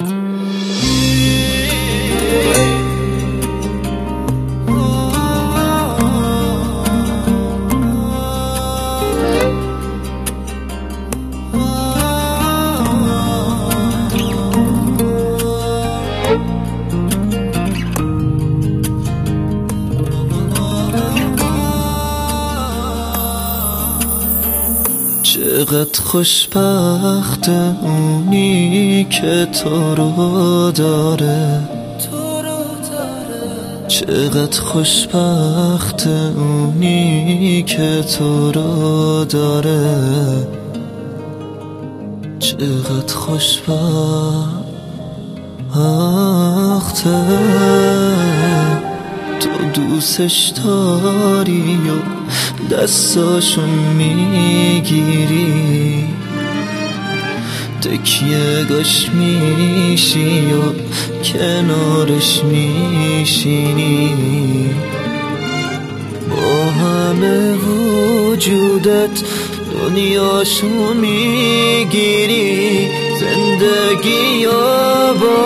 چقدر خوشبخت اونی که تو رو داره، چقدر خوشبخت اونی که تو رو داره، چقدر خوشبخته تو دوستش داری و دستاشو میگیری، تکیه گاش میشی و کنارش میشینی، با همه وجودت دنیاشو میگیری، زندگی یا با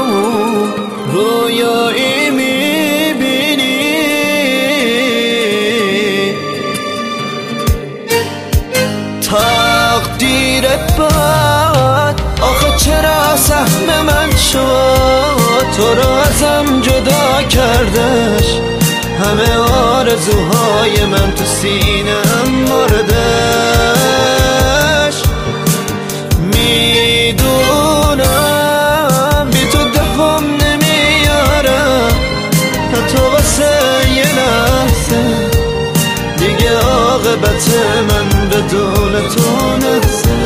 رویایی میبینی. تقدیر بد آخه چرا سهم من شد، تو رو ازم جدا کردش، همه آرزوهای من تو سینه‌ام موردش. میدونم بی تو دفعم نمیارم، حتی واسه یه لحظه دیگه عاقبت من بدون تو نحسه.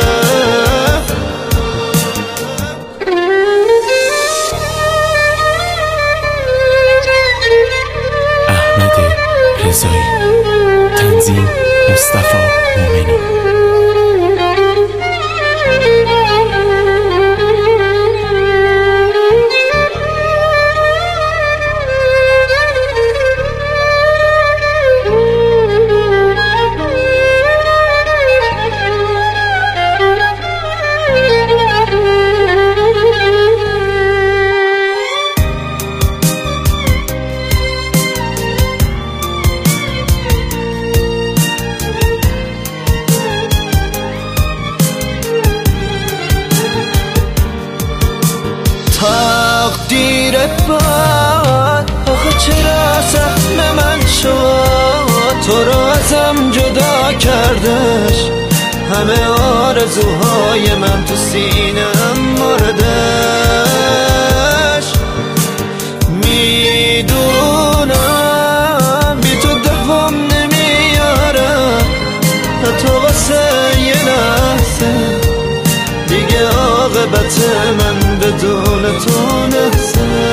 احمد رضایی، تنظیم مصطفی مومنی. تقدیر بد آخه چرا سهم من شد، تو رو ازم جدا کردش، همه آرزوهای من تو سینه‌ام موردش. میدونم بی تو دفعم نمیارم، حتی واسه یه لحظه دیگه عاقبت من بدون تو نحسه.